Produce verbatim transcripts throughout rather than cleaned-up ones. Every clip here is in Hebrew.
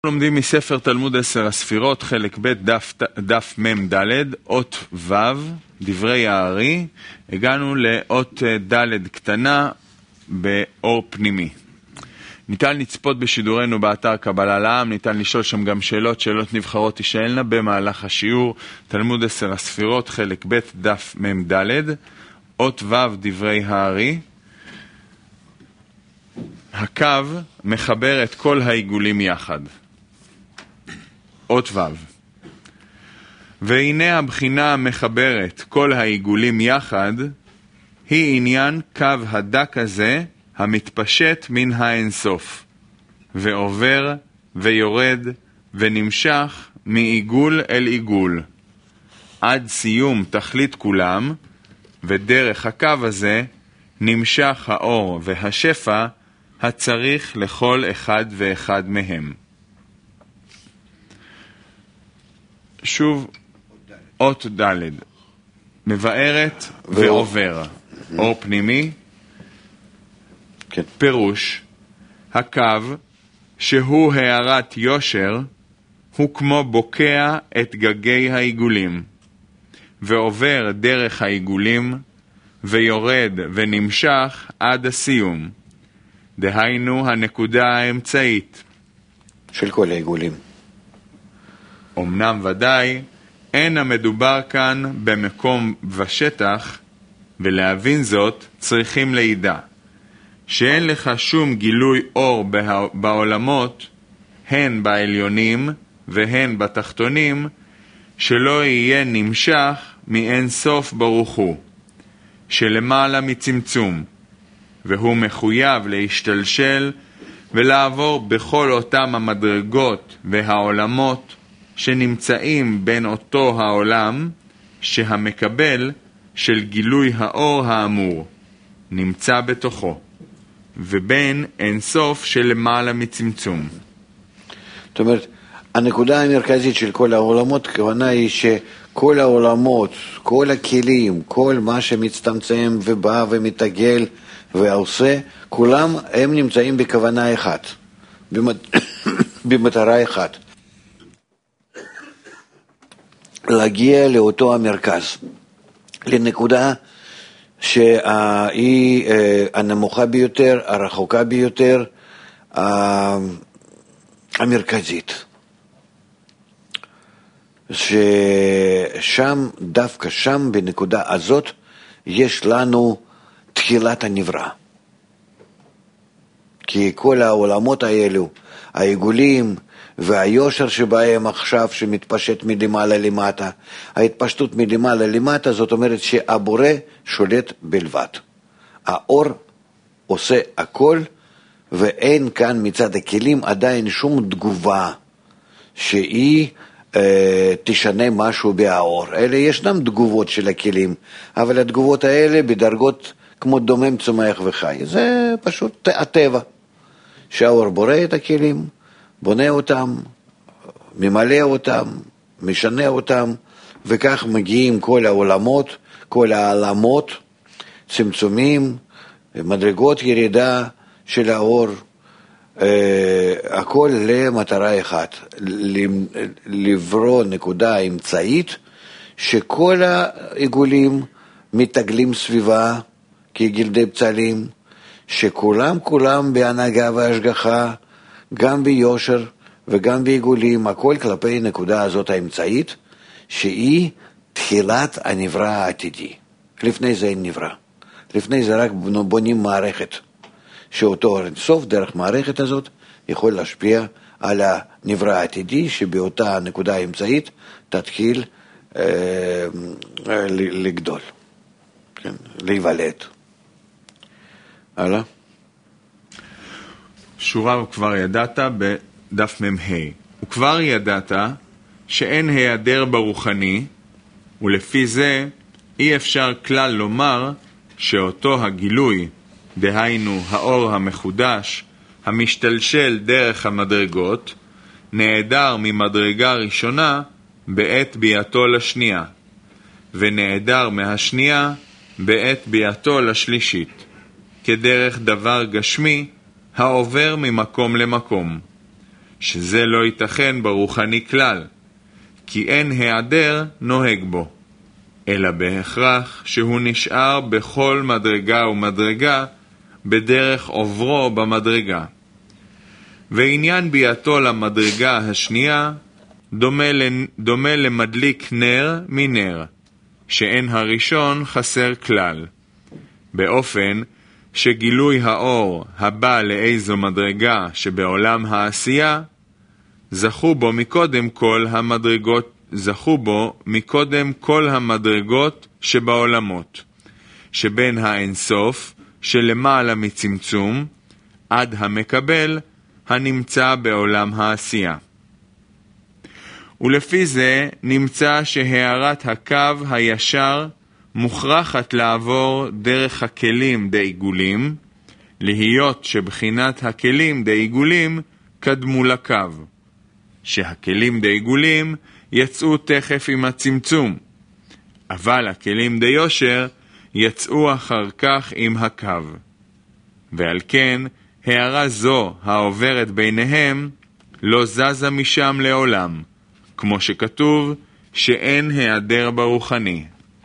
לומדים מספר תלמוד עשר הספירות, חלק ב', דף, דף מם ד', אות ו', דברי הארי. הגענו לאות ד' קטנה באור פנימי. ניתן לצפות בשידורנו באתר קבלה לעם, ניתן לשאול שם גם שאלות, שאלות נבחרות תשאלנה במהלך השיעור. תלמוד עשר הספירות, חלק ב', דף מם ד', אות ו', דברי הארי. הקו מחבר את כל העיגולים יחד. אות ו'. והנה הבחינה המחברת כל העיגולים יחד, היא עניין קו הדק הזה המתפשט מן האינסוף, ועובר ויורד ונמשך מעיגול אל עיגול, עד סיום תכלית כולם, ודרך הקו הזה נמשך האור והשפע הצריך לכל אחד ואחד מהם. שוב, אות ד' מבארת ועובר, אור פנימי. כן. פירוש, הקו שהוא הערת יושר הוא כמו בוקע את גגי העיגולים, ועובר דרך העיגולים ויורד ונמשך עד הסיום, דהיינו הנקודה האמצעית של כל העיגולים. אמנם ודאי אין המדובר כאן במקום ושטח, ולהבין זאת צריכים לידע שאין לך שום גילוי אור בעולמות, הן בעליונים והן בתחתונים, שלא יהיה נמשך מאין סוף ברוך הוא, שלמעלה מצמצום, והוא מחויב להשתלשל ולעבור בכל אותם המדרגות והעולמות שנמצאים בין אותו העולם שהמקבל של גילוי האור האמור נמצא בתוכו, ובין אינסוף של למעלה מצמצום. זאת אומרת, הנקודה המרכזית של כל העולמות, הכוונה היא שכל העולמות, כל הכלים, כל מה שמצטמצם ובא ומתגל ועושה, כולם הם נמצאים בכוונה אחת, במטרה אחת. להגיע לאותו המרכז, לנקודה שהיא הנמוכה ביותר, הרחוקה ביותר, המרכזית. ששם, דווקא שם, בנקודה הזאת, יש לנו תחילת הנברא. כי כל העולמות האלו, העיגולים והיושר שבהם עכשיו שמתפשט מלמעלה למטה, ההתפשטות מלמעלה למטה, זאת אומרת שהבורא שולט בלבד. האור עושה הכל, ואין כאן מצד הכלים עדיין שום תגובה שהיא אה, תשנה משהו באור. אלה ישנם תגובות של הכלים, אבל התגובות האלה בדרגות כמו דומם, צומח וחי. זה פשוט הטבע, שהאור בורא את הכלים, בונה אותם, ממלא אותם, משנה אותם, וכך מגיעים כל העולמות, כל העלמות, צמצומים, מדרגות ירידה של האור, אה, הכל למטרה אחת, לברוא נקודה אמצעית, שכל העיגולים מתגלים סביבה כגלדי פצלים, שכולם כולם בהנהגה והשגחה, גם ביושר וגם בעיגולים, הכל כלפי נקודה הזאת האמצעית, שהיא תחילת הנברא העתידי. לפני זה אין נברא. לפני זה רק בונים מערכת, שאותו סוף דרך מערכת הזאת יכול להשפיע על הנברא העתידי, שבאותה נקודה האמצעית תתחיל אה, לגדול, כן, להיוולד. הלאה. שורה כבר ידעת בדף מ"ה. וכבר ידעת שאין היעדר ברוחני, ולפי זה אי אפשר כלל לומר שאותו הגילוי, דהיינו האור המחודש, המשתלשל דרך המדרגות, נעדר ממדרגה ראשונה בעת ביאתו לשנייה, ונעדר מהשנייה בעת ביאתו שזה לא ייתכן ברוחני כלל, כי אין היעדר נוהג בו, אלא בהכרח שהוא נשאר בכל מדרגה ומדרגה בדרך עוברו במדרגה. ועניין ביאתו למדרגה השנייה דומה, דומה למדליק נר מנר, שאין הראשון חסר כלל, באופן שגילוי האור הבא לאיזו מדרגה שבעולם העשייה, זכו בו מקודם כל המדרגות, זכו בו מקודם כל המדרגות שבעולמות, שבין האינסוף שלמעלה מצמצום, עד המקבל הנמצא בעולם העשייה. ולפי זה נמצא שהערת הקו הישר מוכרחת לעבור דרך הכלים דעיגולים, להיות שבחינת הכלים דעיגולים קדמו לקו, שהכלים דעיגולים יצאו תכף עם הצמצום, אבל הכלים דיושר יצאו אחר כך עם הקו. ועל כן הערה זו העוברת ביניהם לא זזה משם לעולם, כמו שכתוב שאין היעדר ברוחני.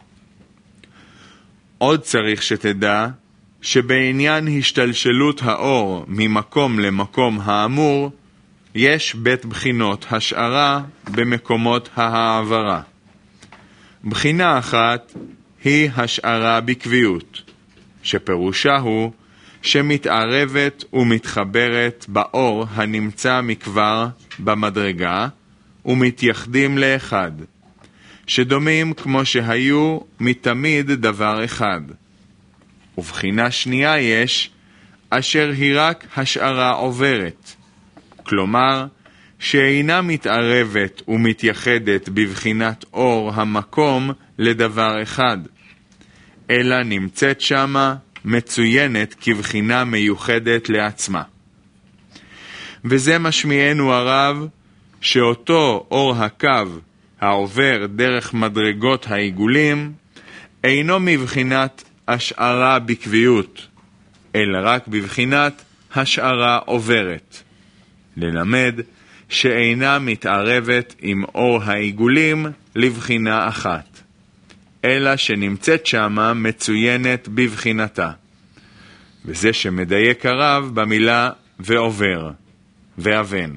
עוד צריך שתדע שבעניין השתלשלות האור ממקום למקום האמור, יש בית בחינות השערה במקומות העברה. בחינה אחת היא השערה בקביעות, שפירושה הוא שמתערבת ומתחברת באור הנמצא מכבר במדרגה, ומתייחדים לאחד, שדומים כמו שהיו מתמיד דבר אחד. ובחינה שנייה יש, אשר היא רק השערה עוברת, כלומר, שאינה מתערבת ומתייחדת בבחינת אור המקום לדבר אחד, אלא נמצאת שמה מצוינת כבחינה מיוחדת לעצמה. וזה משמיענו הרב, שאותו אור הקו העובר דרך מדרגות העיגולים, אינו מבחינת השערה בקביעות, אלא רק בבחינת השערה עוברת. ללמד שאינה מתערבת עם אור העיגולים לבחינה אחת, אלא שנמצאת שמה מצוינת בבחינתה. וזה שמדייק הרב במילה ועובר, ואבן.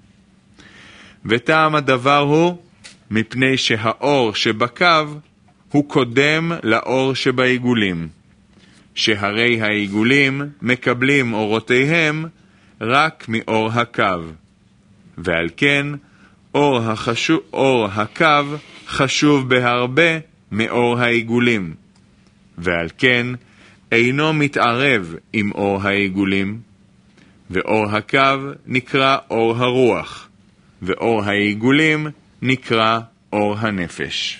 וטעם הדבר הוא, מפני שהאור שבקו הוא קודם לאור שבעיגולים, שהרי העיגולים מקבלים אורותיהם רק מאור הקו, ועל כן אור, החשוב, אור הקו חשוב בהרבה מאור העיגולים, ועל כן אינו מתערב עם אור העיגולים, ואור הקו נקרא אור הרוח, ואור העיגולים נקרא אור הנפש.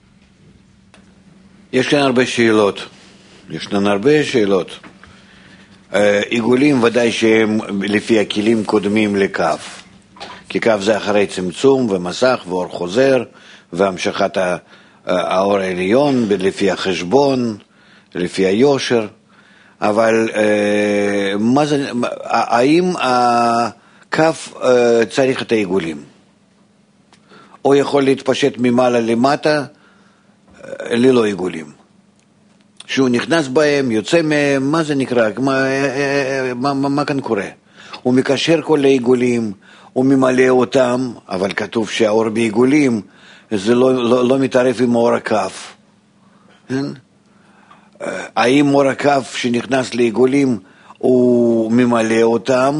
יש כאן הרבה שאלות. יש כאן הרבה שאלות. עיגולים ודאי שהם לפי הכלים קודמים לקו. כי קו זה אחרי צמצום ומסך ואור חוזר והמשכת האור העליון לפי החשבון, לפי היושר. אבל מה זה, האם הקו צריך את העיגולים? או יכול להתפשט ממעלה למטה ללא עיגולים? שהוא נכנס בהם, יוצא מהם, מה זה נקרא? מה, מה, מה, מה כאן קורה? הוא מקשר כל העיגולים, הוא ממלא אותם, אבל כתוב שהאור בעיגולים זה לא, לא, לא מתערב עם אור הכף. כן? האם אור הכף שנכנס לעיגולים הוא ממלא אותם,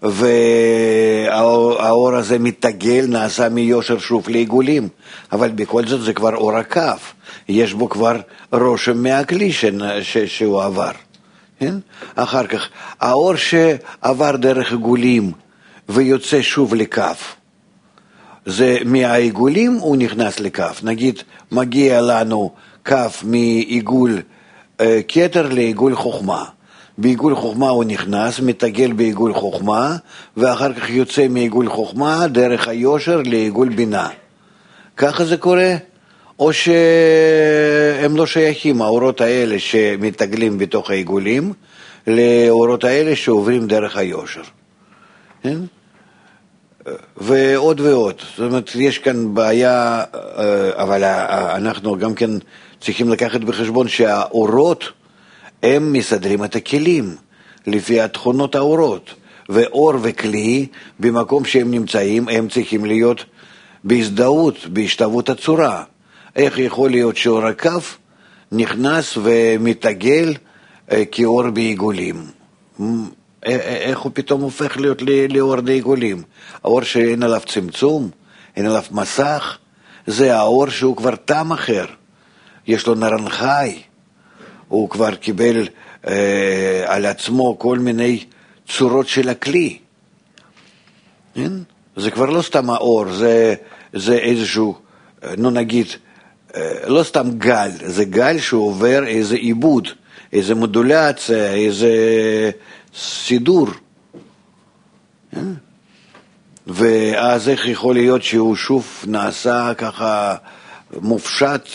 והאור הזה מתגל, נעשה מיושר שוב לעיגולים, אבל בכל זאת זה כבר אור הכף, יש בו כבר רושם מהכלי ש... ש... שהוא עבר. כן? אחר כך, האור שעבר דרך עיגולים ויוצא שוב לכף, זה מהעיגולים הוא נכנס לכף. נגיד, מגיע לנו כף מעיגול אה, כתר לעיגול חוכמה. בעיגול חוכמה הוא נכנס, מתגל בעיגול חוכמה, ואחר כך יוצא מעיגול חוכמה דרך היושר לעיגול בינה. ככה זה קורה? או שהם לא שייכים, האורות האלה שמתגלים בתוך העיגולים, לאורות האלה שעוברים דרך היושר. כן? ועוד ועוד. זאת אומרת, יש כאן בעיה, אבל אנחנו גם כן צריכים לקחת בחשבון שהאורות, הם מסדרים את הכלים לפי התכונות האורות. ואור וכלי, במקום שהם נמצאים, הם צריכים להיות בהזדהות, בהשתוות הצורה. איך יכול להיות שאור הכף נכנס ומתעגל כאור בעיגולים? איך הוא פתאום הופך להיות לאור בעיגולים? האור שאין עליו צמצום, אין עליו מסך, זה האור שהוא כבר טעם אחר. יש לו נרנחי, הוא כבר קיבל אה, על עצמו כל מיני צורות של הכלי. כן? זה כבר לא סתם האור, זה, זה איזשהו, נו נגיד, לא סתם גל, זה גל שעובר איזה עיבוד, איזה מודולציה, איזה סידור. כן? ואז איך יכול להיות שהוא שוב נעשה ככה מופשט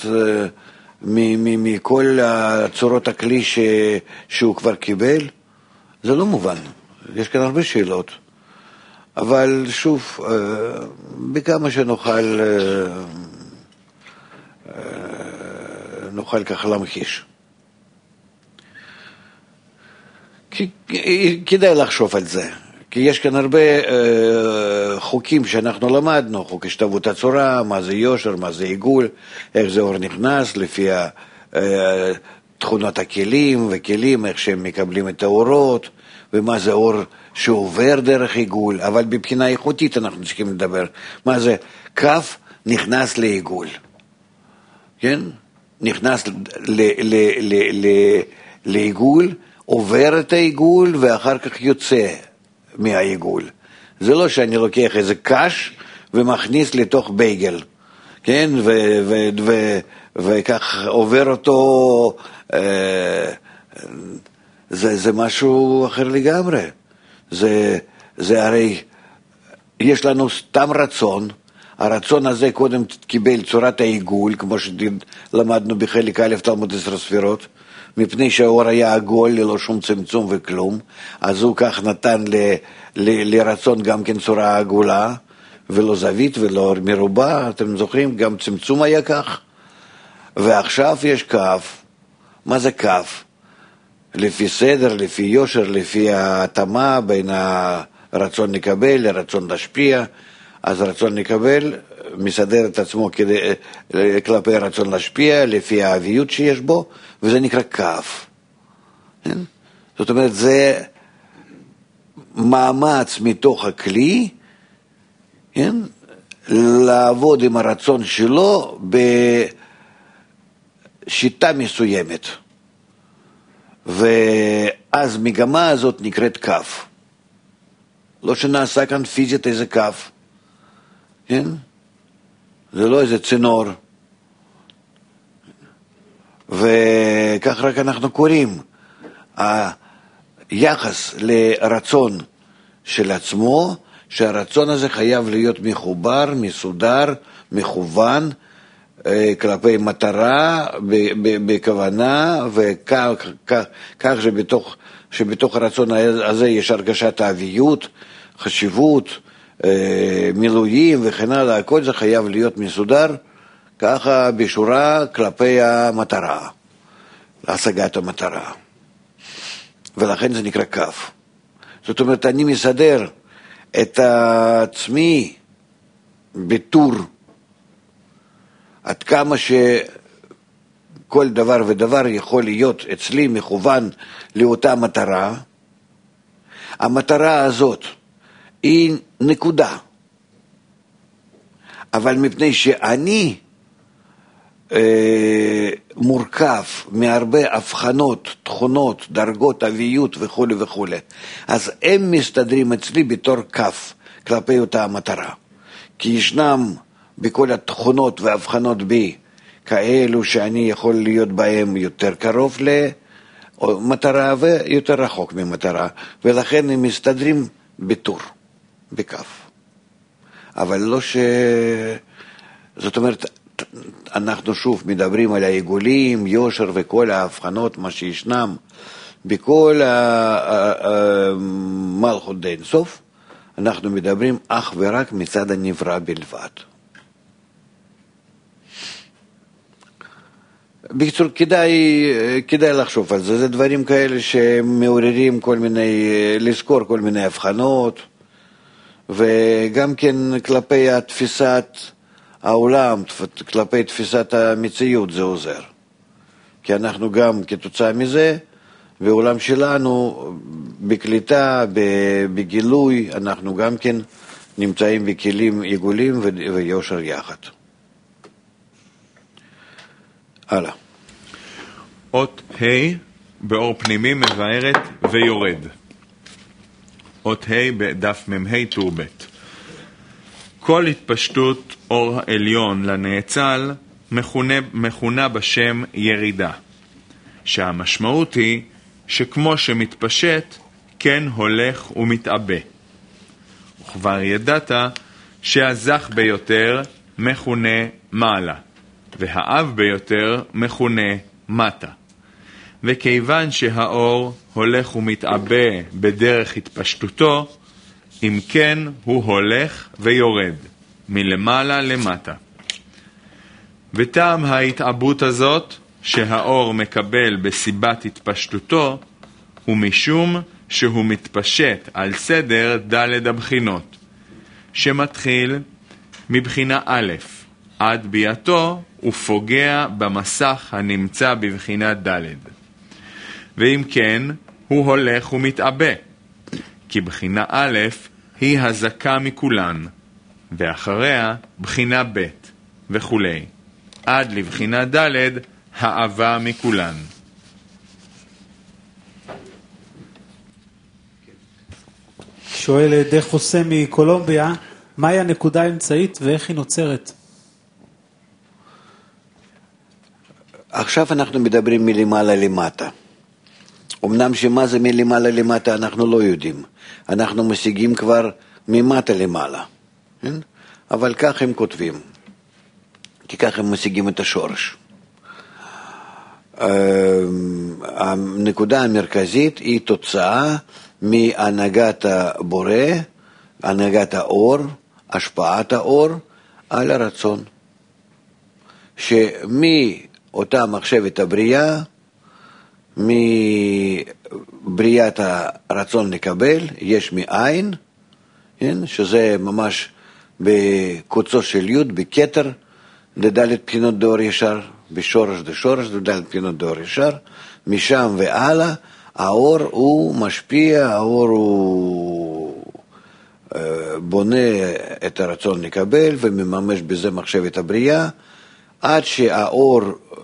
מכל צורות הכלי ש, שהוא כבר קיבל? זה לא מובן. יש כאן הרבה שאלות. אבל שוב, בכמה שנוכל נוכל ככה להמחיש. כדאי לחשוב על זה. כי יש כאן הרבה חוקים שאנחנו למדנו, חוק השתוות הצורה, מה זה יושר, מה זה עיגול, איך זה אור נכנס, לפי תכונות הכלים וכלים, איך שהם מקבלים את האורות, ומה זה אור שעובר דרך עיגול, אבל מבחינה איכותית אנחנו צריכים לדבר. מה זה? כף נכנס לעיגול. כן? נכנס לעיגול, עובר את העיגול ואחר כך יוצא מהעיגול. זה לא שאני לוקח איזה קש ומכניס לתוך בייגל, כן? וכך עובר אותו, זה, זה משהו אחר לגמרי. זה, זה הרי, יש לנו סתם רצון, הרצון הזה קודם קיבל צורת העיגול, כמו שלמדנו בחלק א' תלמוד עשר ספירות, מפני שהאור היה עגול ללא שום צמצום וכלום, אז הוא כך נתן ל, ל, לרצון גם כן צורה עגולה, ולא זווית ולא מרובע, אתם זוכרים? גם צמצום היה כך. ועכשיו יש כף. מה זה כף? לפי סדר, לפי יושר, לפי ההתאמה בין הרצון לקבל לרצון להשפיע, אז רצון לקבל מסדר את עצמו כדי, כלפי רצון להשפיע, לפי האביות שיש בו, וזה נקרא כף. כן? זאת אומרת, זה מאמץ מתוך הכלי, כן? לעבוד עם הרצון שלו בשיטה מסוימת. ואז מגמה הזאת נקראת כף. לא שנעשה כאן פיזית איזה כף. כן? זה לא איזה צינור. וכך רק אנחנו קוראים. היחס לרצון של עצמו, שהרצון הזה חייב להיות מחובר, מסודר, מכוון, כלפי מטרה, בכוונה, וכך שבתוך, שבתוך הרצון הזה יש הרגשת האביות, חשיבות, מילואים וכן הלאה, הכל זה חייב להיות מסודר, ככה בשורה כלפי המטרה, להשגת המטרה. ולכן זה נקרא כף. זאת אומרת, אני מסדר את עצמי בטור, עד כמה שכל דבר ודבר יכול להיות אצלי מכוון לאותה מטרה. המטרה הזאת היא נקודה, אבל מפני שאני אה, מורכב מהרבה הבחנות, תכונות, דרגות, אביות וכו' וכו', אז הם מסתדרים אצלי בתור כף כלפי אותה המטרה. כי ישנם בכל התכונות והבחנות בי כאלו שאני יכול להיות בהם יותר קרוב למטרה ויותר רחוק ממטרה, ולכן הם מסתדרים בטור, בכף. אבל לא ש... זאת אומרת, אנחנו שוב מדברים על העיגולים, יושר וכל ההבחנות, מה שישנם בכל המלכות די אינסוף, אנחנו מדברים אך ורק מצד הנברא בלבד. בקיצור, כדאי, כדאי לחשוב על זה. זה דברים כאלה שמעוררים כל מיני, לזכור כל מיני הבחנות, וגם כן כלפי תפיסת העולם, כלפי תפיסת המציאות זה עוזר. כי אנחנו גם כתוצאה מזה, בעולם שלנו, בקליטה, בגילוי, אנחנו גם כן נמצאים בכלים עיגולים ויושר יחד. הלאה. אות ה' באור פנימי מבארת ויורד. אות ה' בדף מ"ה טור ב'. כל התפשטות אור העליון לנאצל מכונה, מכונה בשם ירידה, שהמשמעות היא שכמו שמתפשט, כן הולך ומתעבה. וכבר ידעת שהזך ביותר מכונה מעלה, והאב ביותר מכונה מטה. וכיוון שהאור הולך ומתעבה בדרך התפשטותו, אם כן הוא הולך ויורד מלמעלה למטה. וטעם ההתעבות הזאת שהאור מקבל בסיבת התפשטותו, הוא משום שהוא מתפשט על סדר ד' הבחינות, שמתחיל מבחינה א' עד ביאתו ופוגע במסך הנמצא בבחינה ד'. ואם כן, הוא הולך ומתעבה, כי בחינה א' היא הזקה מכולן, ואחריה בחינה ב' וכו', עד לבחינה ד' העבה מכולן. שואל די חוסה מקולומביה, מהי הנקודה האמצעית ואיך היא נוצרת? עכשיו אנחנו מדברים מלמעלה למטה. אמנם שמה זה מלמעלה למטה אנחנו לא יודעים. אנחנו משיגים כבר ממטה למעלה. כן? אבל כך הם כותבים. כי כך הם משיגים את השורש. הנקודה המרכזית היא תוצאה מהנהגת הבורא, הנהגת האור, השפעת האור על הרצון. שמאותה מחשבת הבריאה, מבריאת הרצון לקבל, יש מאין, שזה ממש בקוצו של י' בכתר, לדלת בחינות דאור ישר, בשורש דשורש, לדלת בחינות דאור ישר, משם והלאה, האור הוא משפיע, האור הוא בונה את הרצון לקבל, ומממש בזה מחשבת הבריאה, עד שהאור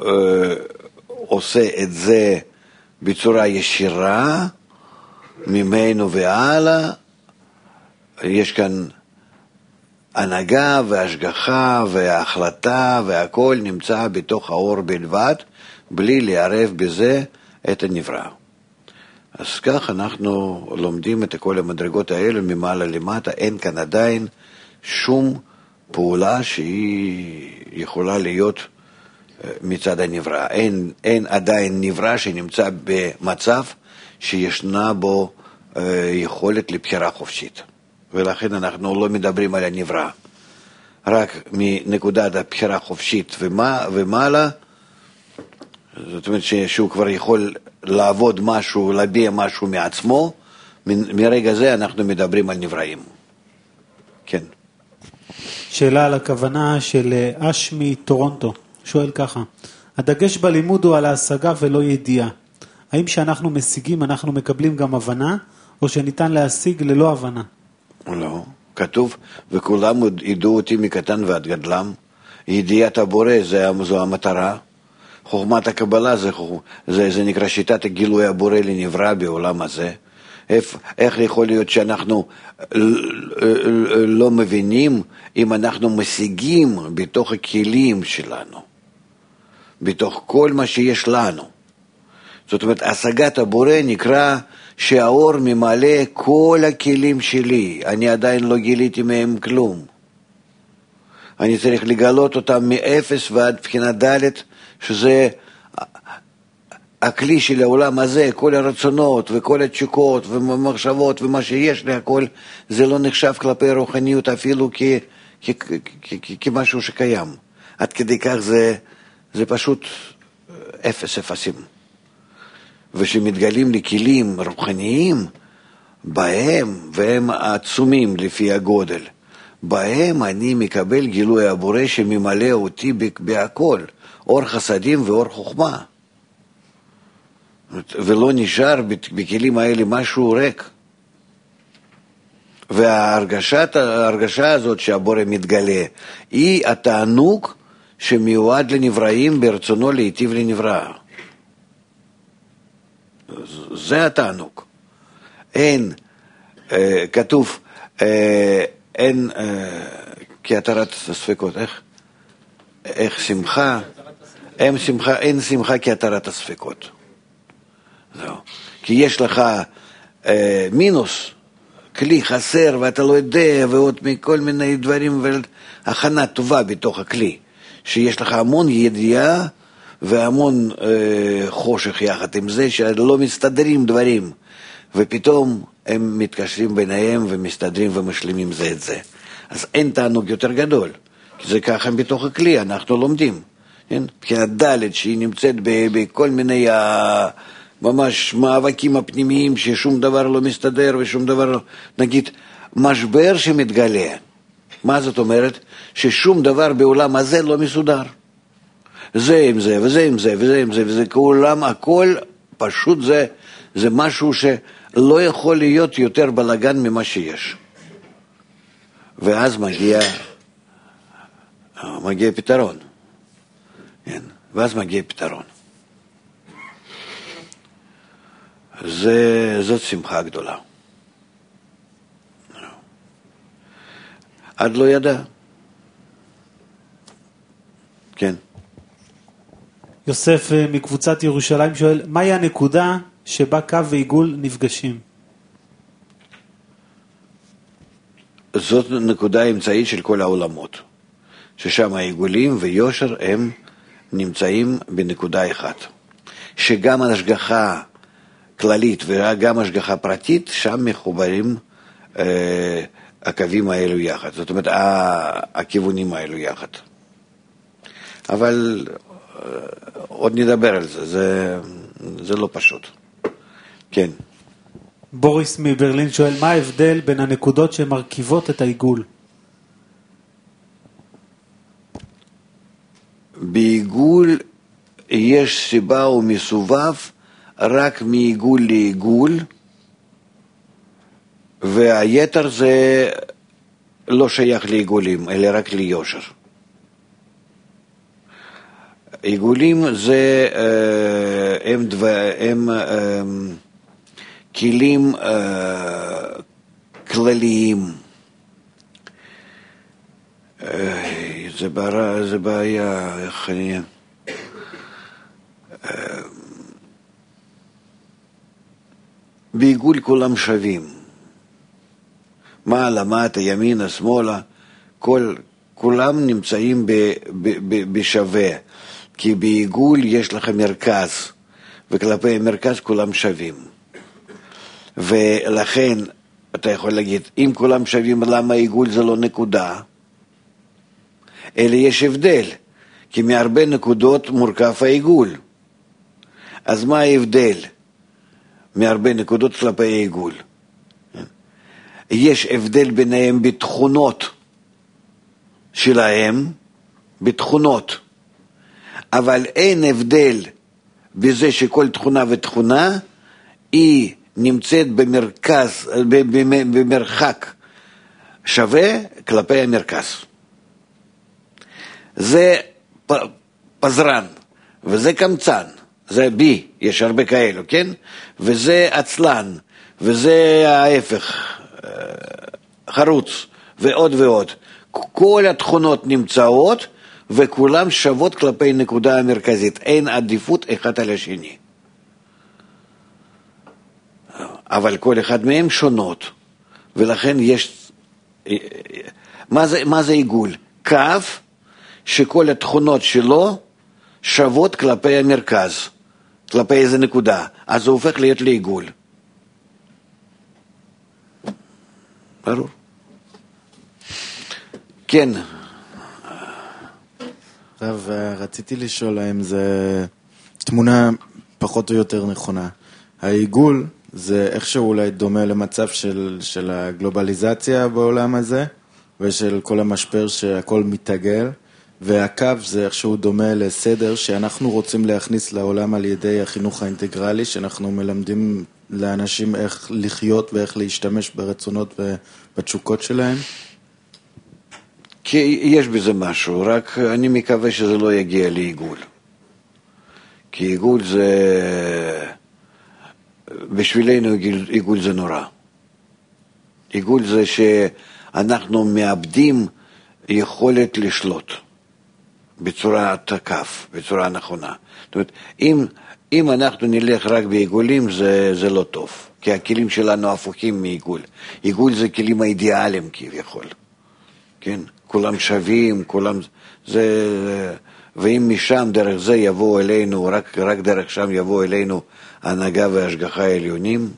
עושה את זה בצורה ישירה, ממנו והלאה, יש כאן הנהגה והשגחה וההחלטה והכל נמצא בתוך האור בלבד, בלי לערב בזה את הנברא. אז כך אנחנו לומדים את כל המדרגות האלה ממעלה למטה, אין כאן עדיין שום פעולה שהיא יכולה להיות מצד הנברא. אין, אין עדיין נברא שנמצא במצב שישנה בו יכולת לבחירה חופשית. ולכן אנחנו לא מדברים על הנברא. רק מנקודת הבחירה חופשית ומה, ומעלה, זאת אומרת שהוא כבר יכול לעבוד משהו, להביע משהו מעצמו, מרגע זה אנחנו מדברים על נבראים. כן. שאלה על הכוונה של אשמי טורונטו, שואל ככה, הדגש בלימוד הוא על ההשגה ולא ידיעה. האם שאנחנו משיגים אנחנו מקבלים גם הבנה, או שניתן להשיג ללא הבנה? לא, כתוב, וכולם ידעו אותי מקטן ועד גדלם, ידיעת הבורא זה, זו המטרה, חוכמת הקבלה זה, זה, זה נקרא שיטת הגילוי הבורא לנברא בעולם הזה. איך, איך יכול להיות שאנחנו לא מבינים אם אנחנו משיגים בתוך הכלים שלנו, בתוך כל מה שיש לנו. זאת אומרת, השגת הבורא נקרא שהאור ממלא כל הכלים שלי, אני עדיין לא גיליתי מהם כלום. אני צריך לגלות אותם מאפס ועד בחינת ד', שזה הכלי של העולם הזה, כל הרצונות וכל התשוקות ומחשבות ומה שיש לי, הכל, זה לא נחשב כלפי רוחניות אפילו כ, כ, כ, כ, כ, כמשהו שקיים. עד כדי כך זה, זה פשוט אפס אפסים. ושמתגלים לי כלים רוחניים, בהם, והם עצומים לפי הגודל, בהם אני מקבל גילוי הבורא שממלא אותי בהכל, אור חסדים ואור חוכמה. ולא נשאר בכלים האלה משהו ריק. וההרגשה הזאת שהבורא מתגלה, היא התענוג שמיועד לנבראים ברצונו להיטיב לנברא. זה התענוג. אין, אה, כתוב, אה, אין, אה, כהתרת הספקות, איך? איך שמחה? אין שמחה, אין שמחה כהתרת הספקות. זהו. כי יש לך אה, מינוס, כלי חסר ואתה לא יודע, ועוד מכל מיני דברים, והכנה טובה בתוך הכלי, שיש לך המון ידיעה והמון אה, חושך יחד עם זה, שלא מסתדרים דברים, ופתאום הם מתקשרים ביניהם ומסתדרים ומשלימים זה את זה. אז אין תענוג יותר גדול, כי זה ככה בתוך הכלי, אנחנו לומדים. כן? מבחינת ד' שהיא נמצאת בכל מיני ממש מאבקים הפנימיים ששום דבר לא מסתדר ושום דבר לא, נגיד משבר שמתגלה. מה זאת אומרת? ששום דבר בעולם הזה לא מסודר. זה עם זה וזה עם זה וזה עם זה וזה כולם, הכל פשוט זה, זה משהו שלא יכול להיות יותר בלגן ממה שיש. ואז מגיע, מגיע פתרון. כן? ואז מגיע פתרון. זה, זאת שמחה גדולה. עד לא ידע. כן. יוסף מקבוצת ירושלים שואל, מהי הנקודה שבה קו ועיגול נפגשים? זאת נקודה אמצעית של כל העולמות, ששם העיגולים ויושר הם נמצאים בנקודה אחת, שגם ההשגחה כללית וגם השגחה פרטית, שם מחוברים אה, הקווים האלו יחד, זאת אומרת, הכיוונים האלו יחד. אבל אה, עוד נדבר על זה, זה, זה לא פשוט. כן. בוריס מברלין שואל, מה ההבדל בין הנקודות שמרכיבות את העיגול? בעיגול יש סיבה ומסובב רק מעיגול לעיגול, והיתר זה לא שייך לעיגולים, אלא רק ליושר. עיגולים זה הם, דבר, הם, הם כלים כלליים. זה בעיה, זה בעיה, איך אני... בעיגול כולם שווים. מעלה, מטה, ימינה, שמאלה, כל, כולם נמצאים ב, ב, ב, בשווה. כי בעיגול יש לך מרכז, וכלפי המרכז כולם שווים. ולכן, אתה יכול להגיד, אם כולם שווים, למה עיגול זה לא נקודה? אלא יש הבדל, כי מהרבה נקודות מורכב העיגול. אז מה ההבדל מהרבה נקודות כלפי העיגול? יש הבדל ביניהם בתכונות שלהם, בתכונות, אבל אין הבדל בזה שכל תכונה ותכונה היא נמצאת במרכז, במרחק שווה כלפי המרכז. זה פזרן, וזה קמצן, זה בי, יש הרבה כאלו, כן? וזה עצלן, וזה ההפך, חרוץ, ועוד ועוד. כל התכונות נמצאות, וכולם שוות כלפי נקודה המרכזית. אין עדיפות אחד על השני. אבל כל אחד מהם שונות, ולכן יש... מה זה, מה זה עיגול? קו שכל התכונות שלו שוות כלפי המרכז. כלפי איזה נקודה, אז זה הופך להיות לעיגול. ברור. כן. רב, רציתי לשאול האם זה תמונה פחות או יותר נכונה. העיגול זה איכשהו אולי דומה למצב של, של הגלובליזציה בעולם הזה, ושל כל המשבר שהכל מתעגל, והקו זה איכשהו דומה לסדר שאנחנו רוצים להכניס לעולם על ידי החינוך האינטגרלי, שאנחנו מלמדים לאנשים איך לחיות ואיך להשתמש ברצונות ובתשוקות שלהם. כי יש בזה משהו, רק אני מקווה שזה לא יגיע לעיגול. כי עיגול זה... בשבילנו עיגול זה נורא. עיגול זה שאנחנו מאבדים יכולת לשלוט בצורת הכף, בצורה נכונה. זאת אומרת, אם, אם אנחנו נלך רק בעיגולים זה, זה לא טוב, כי הכלים שלנו הפוכים מעיגול. עיגול זה כלים האידיאליים כביכול. כן? כולם שווים, כולם... זה... ואם משם דרך זה יבוא אלינו, רק, רק דרך שם יבוא אלינו הנהגה והשגחה העליונים,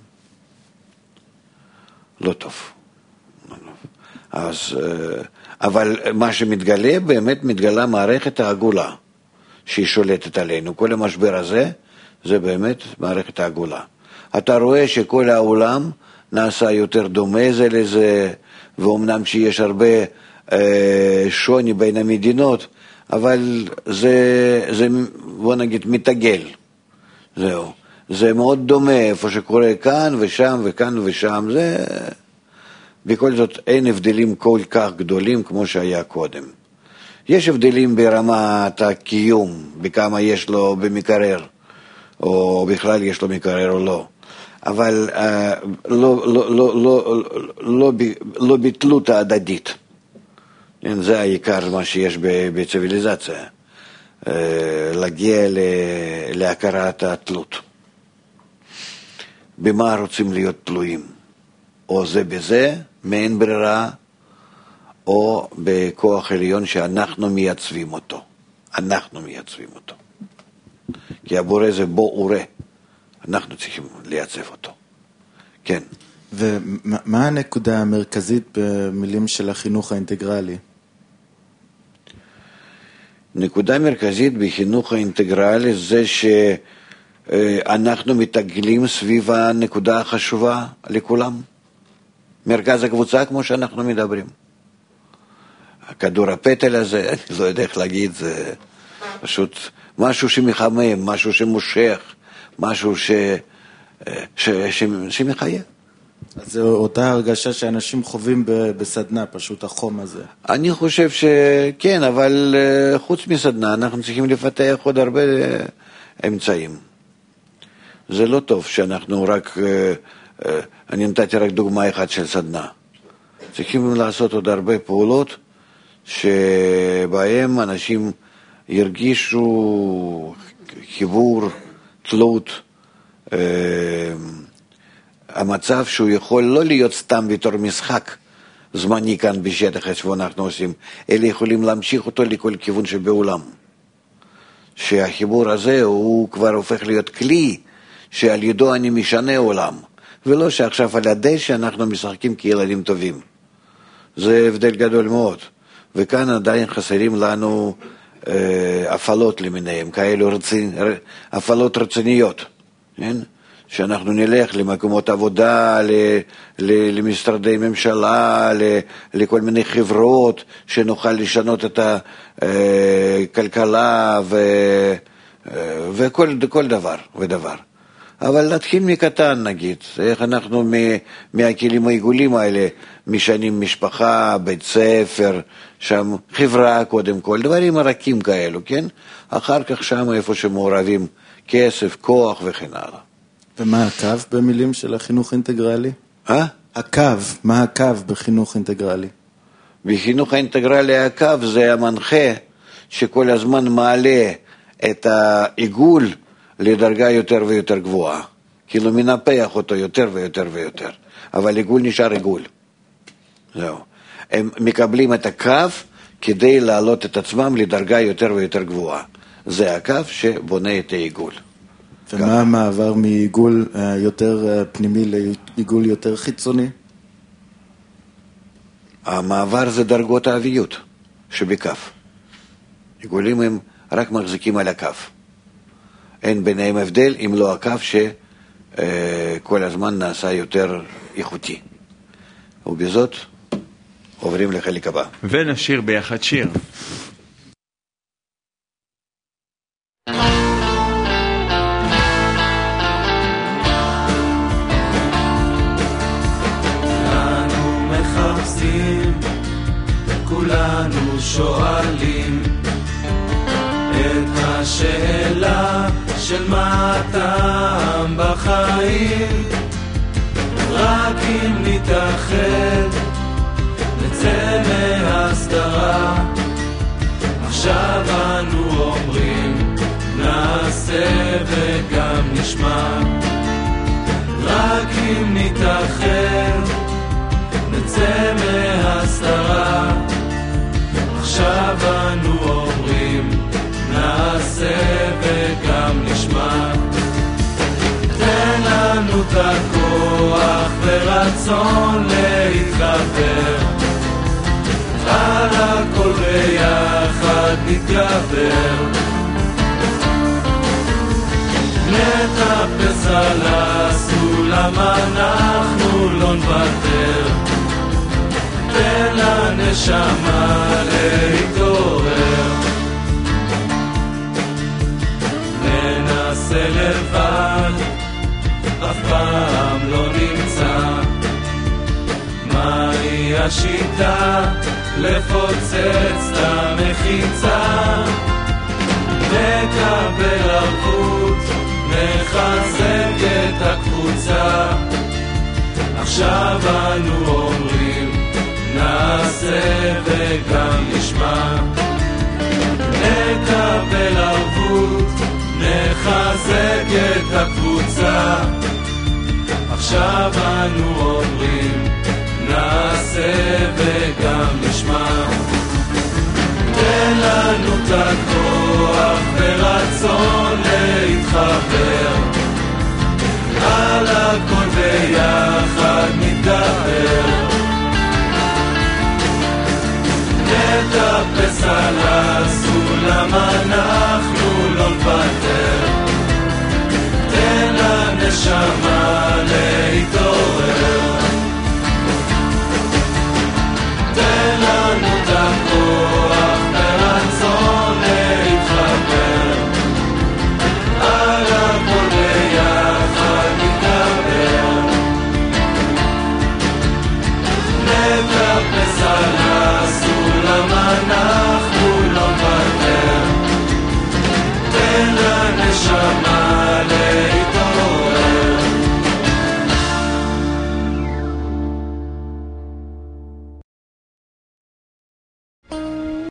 לא טוב. אז, אבל מה שמתגלה, באמת מתגלה מערכת העגולה שהיא שולטת עלינו. כל המשבר הזה, זה באמת מערכת העגולה. אתה רואה שכל העולם נעשה יותר דומה זה לזה, ואומנם שיש הרבה אה, שוני בין המדינות, אבל זה, זה, בוא נגיד, מתעגל. זהו. זה מאוד דומה, איפה שקורה כאן ושם וכאן ושם, זה... בכל זאת אין הבדלים כל כך גדולים כמו שהיה קודם. יש הבדלים ברמת הקיום, בכמה יש לו במקרר, או בכלל יש לו מקרר או לא. אבל uh, לא, לא, לא, לא, לא, לא בתלות ההדדית. זה העיקר מה שיש בציביליזציה, להגיע להכרת התלות. במה רוצים להיות תלויים? או זה בזה, מעין ברירה, או בכוח עליון שאנחנו מייצבים אותו. אנחנו מייצבים אותו. כי הבורא זה בו ורא. אנחנו צריכים לייצב אותו. כן. ומה הנקודה המרכזית במילים של החינוך האינטגרלי? נקודה מרכזית בחינוך האינטגרלי זה שאנחנו מתעגלים סביב הנקודה החשובה לכולם. מרכז הקבוצה כמו שאנחנו מדברים. הכדור הפטל הזה, אני לא יודע איך להגיד, זה פשוט משהו שמחמם, משהו שמושך, משהו ש... ש... ש... שמחייב. אז זו אותה הרגשה שאנשים חווים בסדנה, פשוט החום הזה. אני חושב שכן, אבל חוץ מסדנה אנחנו צריכים לפתח עוד הרבה אמצעים. זה לא טוב שאנחנו רק, אני נתתי רק דוגמה אחת של סדנה. צריכים לעשות עוד הרבה פעולות שבהם אנשים ירגישו חיבור, תלות, המצב שהוא יכול לא להיות סתם בתור משחק זמני כאן בשטח שאנחנו עושים, אלא יכולים להמשיך אותו לכל כיוון שבעולם. שהחיבור הזה הוא כבר הופך להיות כלי שעל ידו אני משנה עולם, ולא שעכשיו על הדשא אנחנו משחקים כילדים טובים. זה הבדל גדול מאוד, וכאן עדיין חסרים לנו אה, הפעלות למיניהם, כאלו רצין, הפעלות רציניות, כן? שאנחנו נלך למקומות עבודה, למשרדי ממשלה, לכל מיני חברות, שנוכל לשנות את הכלכלה וכל דבר ודבר. אבל להתחיל מקטן נגיד, איך אנחנו מהכלים העיגולים האלה משנים משפחה, בית ספר, שם חברה קודם כל, דברים מרקים כאלו, כן? אחר כך שם איפה שמעורבים כסף, כוח וכן הלאה. ומה הקו במילים של החינוך אינטגרלי? אה? הקו, מה הקו בחינוך אינטגרלי? בחינוך האינטגרלי הקו זה המנחה שכל הזמן מעלה את העיגול לדרגה יותר ויותר גבוהה. כאילו מנפח אותו יותר ויותר ויותר. אבל עיגול נשאר עיגול. זהו. הם מקבלים את הקו כדי להעלות את עצמם לדרגה יותר ויותר גבוהה. זה הקו שבונה את העיגול. ומה המעבר מעיגול יותר פנימי לעיגול יותר חיצוני? המעבר זה דרגות האביות שבכף. עיגולים הם רק מחזיקים על הכף. אין ביניהם הבדל אם לא הכף שכל הזמן נעשה יותר איכותי. ובזאת עוברים לחלק הבא. ונשיר ביחד שיר. כולנו מחפשים, כולנו שואלים את השאלה של מה הטעם בחיים. רק אם נתאחד נצא מהסתרה. עכשיו אנו אומרים נעשה וגם נשמע. רק אם נתאחד נצא מהסתרה. עכשיו אנו אומרים נעשה וגם נשמע. תן לנו את הכוח ורצון להתחבר, על הכל ביחד נתגבר. נטפס על הסולם, אנחנו לא נוותר. תן לנשמה להתעורר. ננסה לבד, אף פעם לא נמצא מהי השיטה לפוצץ את המחיצה. נקבל ערבות, נחזק את הקבוצה. עכשיו אנו אומרים נעשה וגם נשמע. נקבל ערבות, נחזק את הקבוצה. עכשיו אנו אומרים נעשה וגם נשמע. תן לנו את הכוח ורצון להתחבר, על הכל ביחד נתגבר. נטפס על הסולם, אנחנו לא נוותר. תן לנשמה להתעורר. תן לנו את הכוח ורצון להתחבר, על הכל ביחד נתגבר. נטפס על הסולם, אנחנו לא נוותר. תן לנשמה